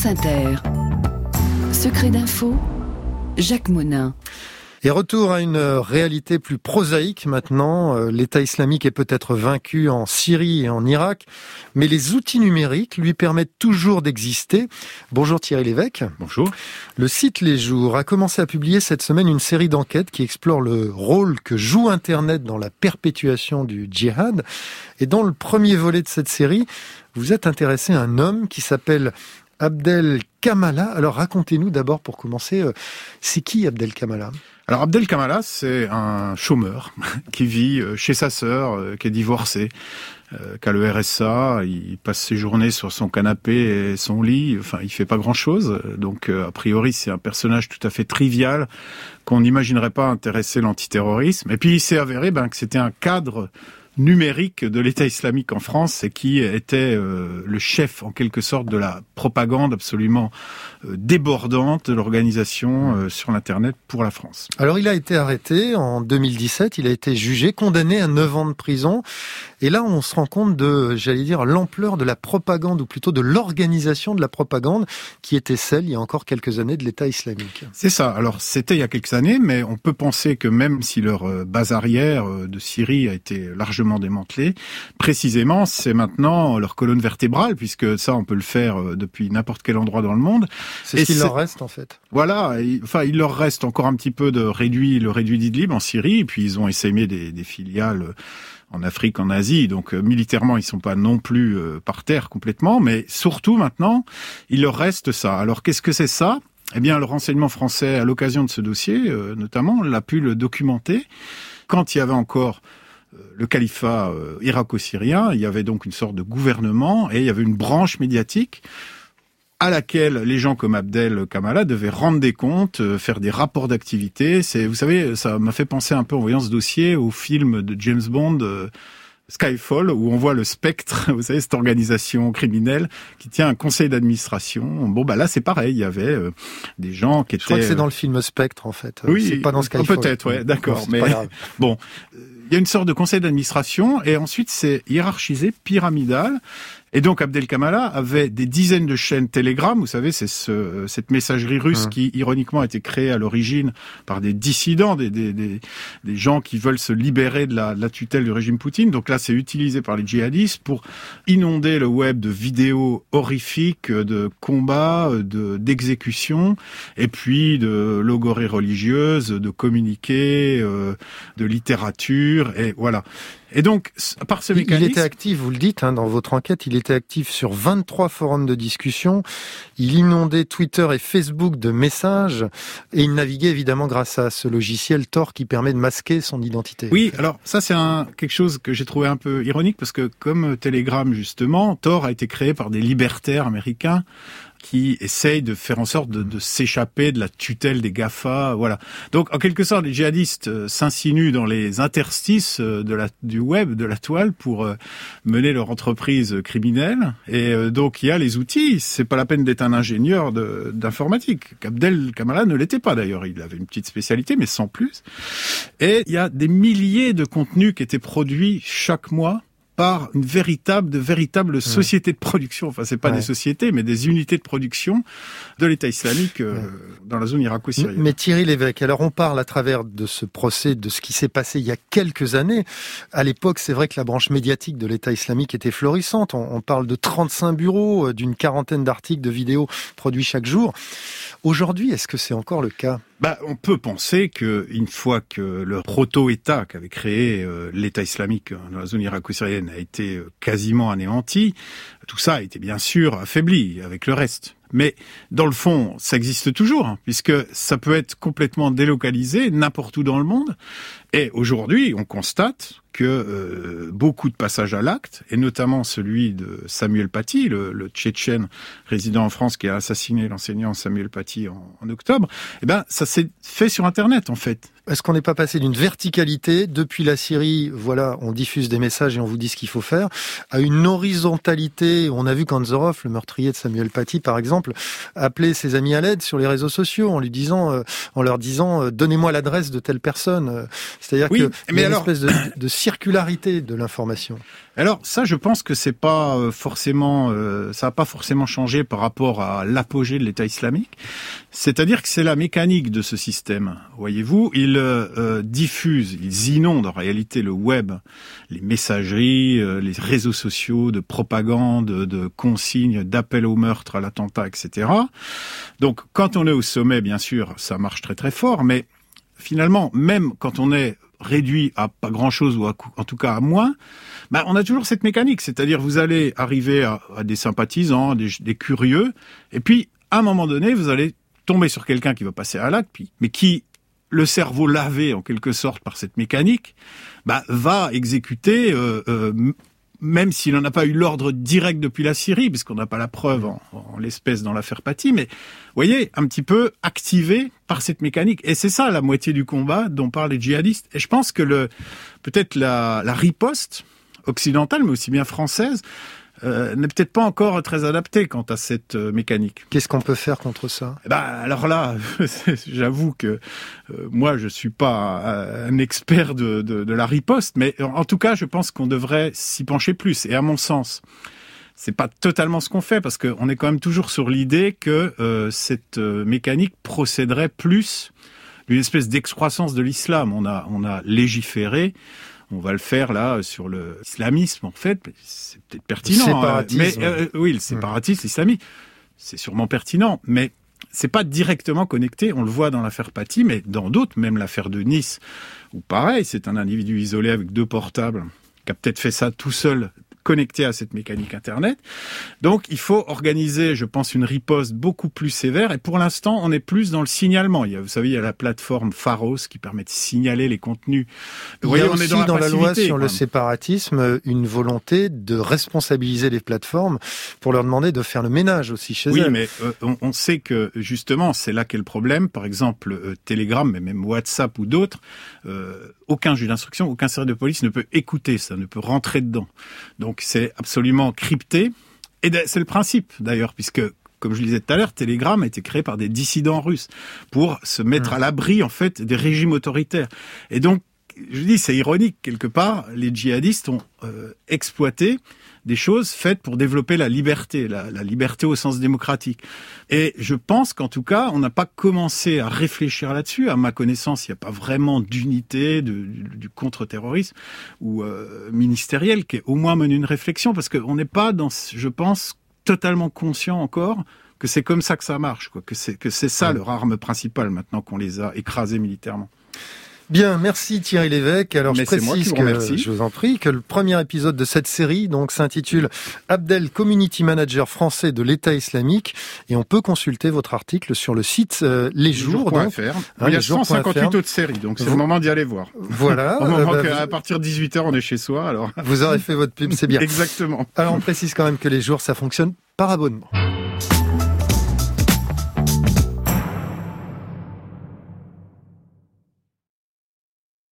France Inter. Secret d'info, Jacques Monin. Et retour à une réalité plus prosaïque maintenant. L'État islamique est peut-être vaincu en Syrie et en Irak, mais les outils numériques lui permettent toujours d'exister. Bonjour Thierry Lévesque. Bonjour. Le site Les Jours a commencé à publier cette semaine une série d'enquêtes qui explore le rôle que joue Internet dans la perpétuation du djihad. Et dans le premier volet de cette série, vous êtes intéressé à un homme qui s'appelle Abdel Kamala. Alors racontez-nous d'abord pour commencer, c'est qui Abdel Kamala ? Alors Abdel Kamala, c'est un chômeur qui vit chez sa sœur, qui est divorcée, qui a le RSA. Il passe ses journées sur son canapé et son lit. Enfin, il fait pas grand-chose. Donc, a priori, c'est un personnage tout à fait trivial qu'on n'imaginerait pas intéresser l'antiterrorisme. Et puis, il s'est avéré que c'était un cadre numérique de l'État islamique en France et qui était le chef en quelque sorte de la propagande absolument débordante de l'organisation sur l'internet pour la France. Alors il a été arrêté en 2017, il a été jugé, condamné à 9 ans de prison et là on se rend compte de, l'ampleur de la propagande ou plutôt de l'organisation de la propagande qui était celle il y a encore quelques années de l'État islamique. C'est ça, alors c'était il y a quelques années mais on peut penser que même si leur base arrière de Syrie a été largement démantelée, précisément c'est maintenant leur colonne vertébrale puisque ça on peut le faire depuis n'importe quel endroit dans le monde. C'est ce qu'il leur reste en fait. Voilà, il leur reste encore un petit peu le réduit d'Idlib en Syrie et puis ils ont essaimé des filiales en Afrique, en Asie, donc militairement ils sont pas non plus par terre complètement, mais surtout maintenant il leur reste ça. Alors qu'est-ce que c'est ça ? Eh bien le renseignement français à l'occasion de ce dossier notamment l'a pu le documenter quand il y avait encore le califat irako-syrien, il y avait donc une sorte de gouvernement et il y avait une branche médiatique à laquelle les gens comme Abdel Kamala devaient rendre des comptes, faire des rapports d'activité. Vous savez, ça m'a fait penser un peu en voyant ce dossier au film de James Bond, Skyfall, où on voit le spectre, vous savez, cette organisation criminelle qui tient un conseil d'administration. Là c'est pareil, il y avait des gens qui étaient... Je crois que c'est dans le film Spectre en fait. Oui, c'est pas dans Skyfall. Peut-être, ouais, d'accord. Mais bon, il y a une sorte de conseil d'administration et ensuite c'est hiérarchisé, pyramidal. Et donc Abdel Kamala avait des dizaines de chaînes Telegram, vous savez, c'est cette messagerie russe qui ironiquement a été créée à l'origine par des dissidents, des gens qui veulent se libérer de la tutelle du régime Poutine. Donc là, c'est utilisé par les djihadistes pour inonder le web de vidéos horrifiques, de combats, d'exécutions, et puis de logorées religieuses, de communiqués, de littérature, et voilà. Et donc, par ce mécanisme... Il était actif, vous le dites, dans votre enquête, il était actif sur 23 forums de discussion. Il inondait Twitter et Facebook de messages et il naviguait évidemment grâce à ce logiciel Tor qui permet de masquer son identité. Oui, alors ça c'est quelque chose que j'ai trouvé un peu ironique parce que comme Telegram justement, Tor a été créé par des libertaires américains qui essayent de faire en sorte de s'échapper de la tutelle des GAFA, voilà. Donc, en quelque sorte, les djihadistes s'insinuent dans les interstices du web, de la toile, pour mener leur entreprise criminelle. Et donc, il y a les outils. C'est pas la peine d'être un ingénieur d'informatique. Abdel Kamala ne l'était pas, d'ailleurs. Il avait une petite spécialité, mais sans plus. Et il y a des milliers de contenus qui étaient produits chaque mois par une véritable société de production. Enfin, c'est pas des sociétés, mais des unités de production de l'État islamique dans la zone irako-syrienne. Mais Thierry Lévesque, alors on parle à travers de ce procès, de ce qui s'est passé il y a quelques années. À l'époque, c'est vrai que la branche médiatique de l'État islamique était florissante. On parle de 35 bureaux, d'une quarantaine d'articles, de vidéos produits chaque jour. Aujourd'hui, est-ce que c'est encore le cas ? On peut penser qu'une fois que le proto-État qu'avait créé l'État islamique dans la zone irako-syrienne a été quasiment anéanti, tout ça a été bien sûr affaibli avec le reste. Mais dans le fond, ça existe toujours, puisque ça peut être complètement délocalisé n'importe où dans le monde. Et aujourd'hui, on constate que beaucoup de passages à l'acte, et notamment celui de Samuel Paty, le Tchétchène résident en France qui a assassiné l'enseignant Samuel Paty en octobre, ça s'est fait sur Internet en fait. Est-ce qu'on n'est pas passé d'une verticalité, depuis la Syrie, voilà, on diffuse des messages et on vous dit ce qu'il faut faire, à une horizontalité? On a vu qu'Anzorov, le meurtrier de Samuel Paty, par exemple, appelait ses amis à l'aide sur les réseaux sociaux en leur disant donnez-moi l'adresse de telle personne. C'est-à-dire qu'il y a une espèce de circularité de l'information. Alors ça, je pense que c'est pas forcément, ça n'a pas forcément changé par rapport à l'apogée de l'État islamique. C'est-à-dire que c'est la mécanique de ce système. Voyez-vous, ils diffusent, ils inondent en réalité le web, les messageries, les réseaux sociaux de propagande, de consignes, d'appels au meurtre, à l'attentat, etc. Donc quand on est au sommet, bien sûr, ça marche très très fort, mais finalement, même quand on est réduit à pas grand-chose ou en tout cas à moins, on a toujours cette mécanique, c'est-à-dire vous allez arriver à des sympathisants, des curieux, et puis à un moment donné, vous allez tomber sur quelqu'un qui va passer à l'acte, mais qui, le cerveau lavé en quelque sorte par cette mécanique, va exécuter, même s'il n'en a pas eu l'ordre direct depuis la Syrie, puisqu'on n'a pas la preuve en l'espèce dans l'affaire Paty, mais vous voyez, un petit peu activé par cette mécanique. Et c'est ça la moitié du combat dont parlent les djihadistes. Et je pense que peut-être la riposte occidentale, mais aussi bien française, n'est peut-être pas encore très adaptée quant à cette mécanique. Qu'est-ce qu'on peut faire contre ça ? Alors là, j'avoue que moi, je suis pas un expert de la riposte, mais en tout cas, je pense qu'on devrait s'y pencher plus. Et à mon sens, c'est pas totalement ce qu'on fait, parce qu'on est quand même toujours sur l'idée que cette mécanique procéderait plus d'une espèce d'excroissance de l'islam. On a légiféré. On va le faire là sur l'islamisme, en fait. C'est peut-être pertinent. Le séparatisme. Oui, le séparatisme, l'islamisme, c'est sûrement pertinent, mais c'est pas directement connecté. On le voit dans l'affaire Paty, mais dans d'autres, même l'affaire de Nice, où pareil, c'est un individu isolé avec 2 portables qui a peut-être fait ça tout seul, connecté à cette mécanique Internet. Donc, il faut organiser, je pense, une riposte beaucoup plus sévère. Et pour l'instant, on est plus dans le signalement. Vous savez, il y a la plateforme Pharos qui permet de signaler les contenus. Il y a aussi dans la loi sur le séparatisme une volonté de responsabiliser les plateformes pour leur demander de faire le ménage aussi chez elles. Oui, mais on sait que justement, c'est là qu'est le problème. Par exemple, Telegram, mais même WhatsApp ou d'autres, aucun juge d'instruction, aucun service de police ne peut écouter ça, ne peut rentrer dedans. Donc c'est absolument crypté. Et c'est le principe d'ailleurs, puisque, comme je le disais tout à l'heure, Telegram a été créé par des dissidents russes pour se mettre à l'abri en fait des régimes autoritaires. Et donc, je dis, c'est ironique quelque part, les djihadistes ont exploité des choses faites pour développer la liberté au sens démocratique. Et je pense qu'en tout cas, on n'a pas commencé à réfléchir là-dessus. À ma connaissance, il n'y a pas vraiment d'unité du contre-terrorisme ou ministériel qui ait au moins mené une réflexion, parce qu'on n'est pas je pense, totalement conscient encore que c'est comme ça que ça marche, quoi. Que c'est ça leur arme principale maintenant qu'on les a écrasés militairement. Bien, merci Thierry Lévesque. Alors je précise je vous en prie, que le premier épisode de cette série s'intitule Abdel, Community Manager français de l'État islamique, et on peut consulter votre article sur le site Les Jours. Il y a 158 autres séries, donc c'est le moment d'y aller voir. Voilà. À partir de 18h, on est chez soi. Alors vous aurez fait votre pub, c'est bien. Exactement. Alors on précise quand même que Les Jours, ça fonctionne par abonnement.